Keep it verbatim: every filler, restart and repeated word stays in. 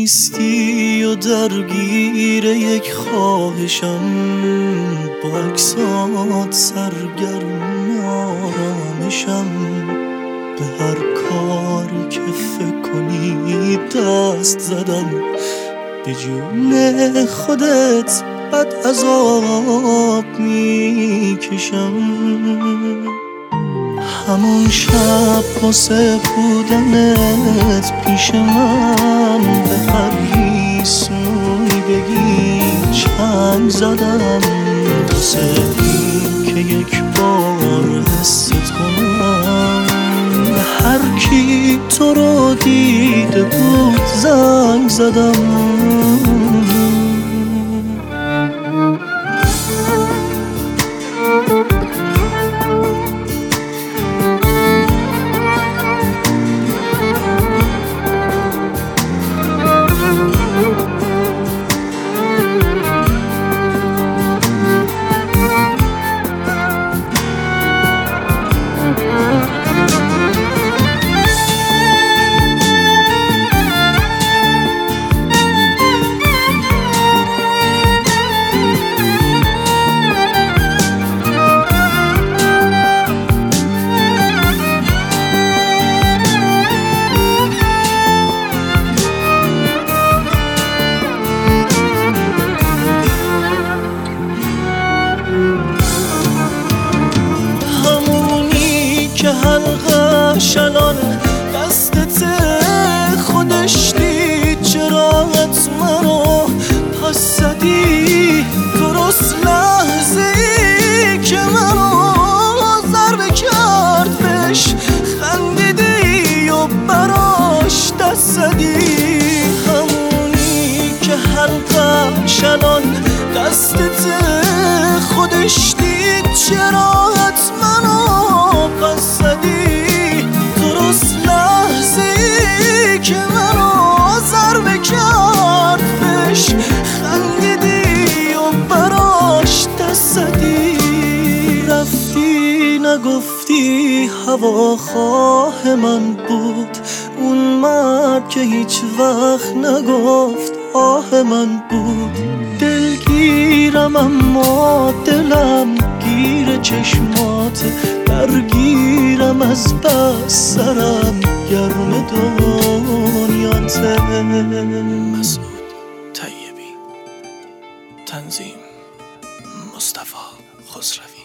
نیستی و درگیر یک خواهشم، با عکسات سرگرم آرامشم. به هر کاری که فکر کنی دست زدم، به جون خودت بد عذاب میکشم. همون شب واسه بودنت پیش من به هر سوی بگی چنگ زدم، واسه این که یک بار حست کنم. به هر کی تو رو دیده بود زنگ زدم. که حلقش الان دستت خودش دید، چراغت منو پس زدی درست لحظه ای که منو ضربه کرد بهش خندیدی و براش دست زدی. همونی که حلقش الان دستت خودش دید، چراغت منو پس زدی درست لحظه ای که منو ضربه کرد بهش خندیدی و براش دست زدی. رفتی نگفتی هواخواه من بود، اون مرد که هیچ وقت نگفت آه من بود. دلگیرم اما دلم گیر چشمات، درگیرم از بس سرم گرم دنیاته. مسعود طیبی، تنظیم مصطفی خسروی.